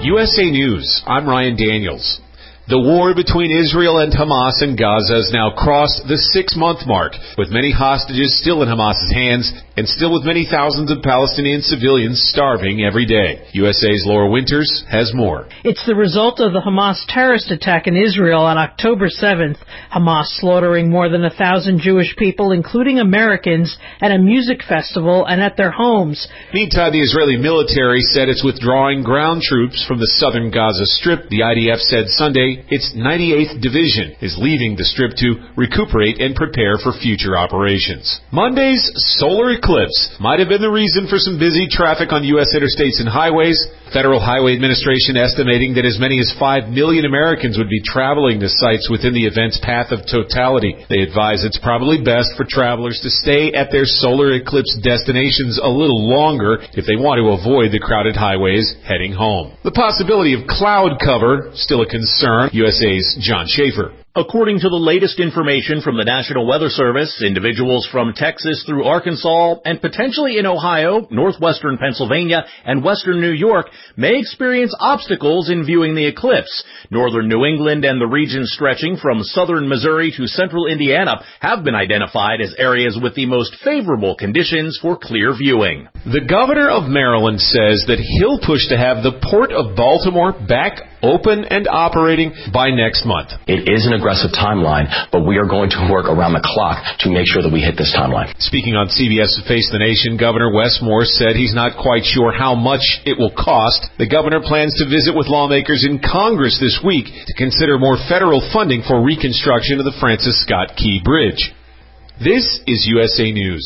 USA News, I'm Ryan Daniels. The war between Israel and Hamas in Gaza has now crossed the 6-month mark, with many hostages still in Hamas's hands and still with many thousands of Palestinian civilians starving every day. USA's Laura Winters has more. It's the result of the Hamas terrorist attack in Israel on October 7th, Hamas slaughtering more than 1,000 Jewish people, including Americans, at a music festival and at their homes. Meantime, the Israeli military said it's withdrawing ground troops from the southern Gaza Strip. The IDF said Sunday its 98th Division is leaving the Strip to recuperate and prepare for future operations. Monday's solar eclipse might have been the reason for some busy traffic on U.S. interstates and highways. Federal Highway Administration estimating that as many as 5 million Americans would be traveling to sites within the event's path of totality. They advise it's probably best for travelers to stay at their solar eclipse destinations a little longer if they want to avoid the crowded highways heading home. The possibility of cloud cover, still a concern. USA's John Schaefer. According to the latest information from the National Weather Service, individuals from Texas through Arkansas and potentially in Ohio, northwestern Pennsylvania, and western New York may experience obstacles in viewing the eclipse. Northern New England and the regions stretching from southern Missouri to central Indiana have been identified as areas with the most favorable conditions for clear viewing. The governor of Maryland says that he'll push to have the Port of Baltimore back open and operating by next month. It is an aggressive timeline, but we are going to work around the clock to make sure that we hit this timeline. Speaking on CBS's Face the Nation, Governor Wes Moore said he's not quite sure how much it will cost. The governor plans to visit with lawmakers in Congress this week to consider more federal funding for reconstruction of the Francis Scott Key Bridge. This is USA News.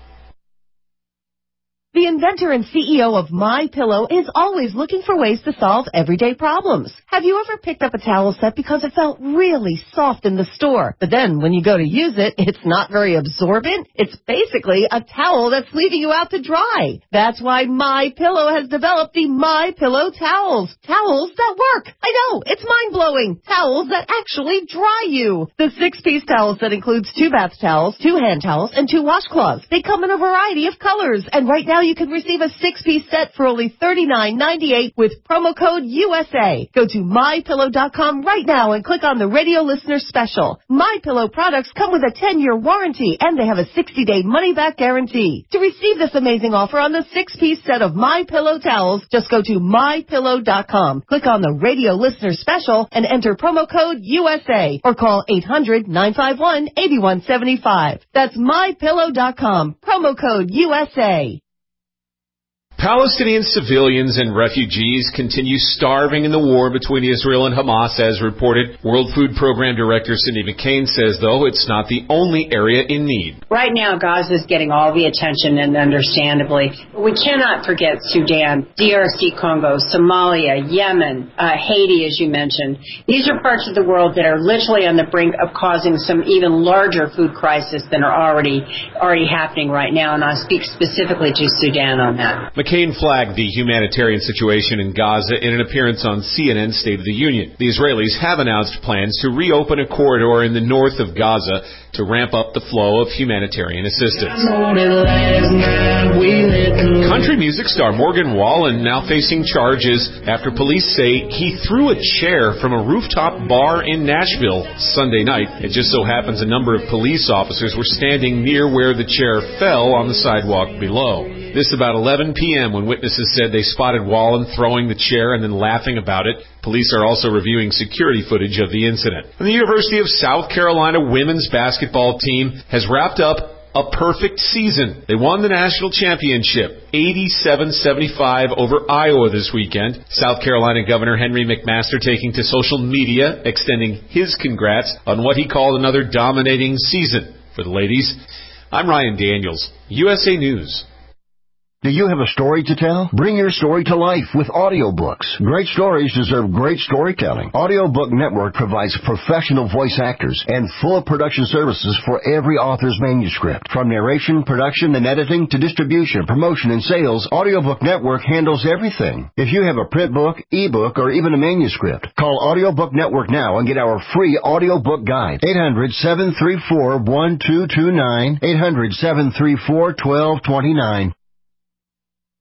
The inventor and CEO of MyPillow is always looking for ways to solve everyday problems. Have you ever picked up a towel set because it felt really soft in the store, but then when you go to use it, it's not very absorbent? It's basically a towel that's leaving you out to dry. That's why MyPillow has developed the MyPillow towels. Towels that work. I know, it's mind-blowing. Towels that actually dry you. The 6-piece towel set includes 2 bath towels, 2 hand towels, and 2 washcloths. They come in a variety of colors, and right now you can receive a 6-piece set for only $39.98 with promo code USA. Go to MyPillow.com right now and click on the radio listener special. MyPillow products come with a 10-year warranty and they have a 60-day money-back guarantee. To receive this amazing offer on the 6-piece set of MyPillow towels, just go to MyPillow.com. Click on the radio listener special and enter promo code USA or call 800-951-8175. That's MyPillow.com. Promo code USA. Palestinian civilians and refugees continue starving in the war between Israel and Hamas, as reported. World Food Program Director Cindy McCain says, though, it's not the only area in need. Right now, Gaza is getting all the attention, and understandably. We cannot forget Sudan, DRC Congo, Somalia, Yemen, Haiti, as you mentioned. These are parts of the world that are literally on the brink of causing some even larger food crisis than are already happening right now, and I'll speak specifically to Sudan on that. McCain flagged the humanitarian situation in Gaza in an appearance on CNN's State of the Union. The Israelis have announced plans to reopen a corridor in the north of Gaza to ramp up the flow of humanitarian assistance. Country music star Morgan Wallen now facing charges after police say he threw a chair from a rooftop bar in Nashville Sunday night. It just so happens a number of police officers were standing near where the chair fell on the sidewalk below. This about 11 p.m. when witnesses said they spotted Wallen throwing the chair and then laughing about it. Police are also reviewing security footage of the incident. And the University of South Carolina women's basketball team has wrapped up a perfect season. They won the national championship, 87-75 over Iowa this weekend. South Carolina Governor Henry McMaster taking to social media, extending his congrats on what he called another dominating season for the ladies. I'm Ryan Daniels, USA News. Do you have a story to tell? Bring your story to life with audiobooks. Great stories deserve great storytelling. Audiobook Network provides professional voice actors and full production services for every author's manuscript. From narration, production, and editing to distribution, promotion, and sales, Audiobook Network handles everything. If you have a print book, ebook, or even a manuscript, call Audiobook Network now and get our free audiobook guide. 800-734-1229. 800-734-1229.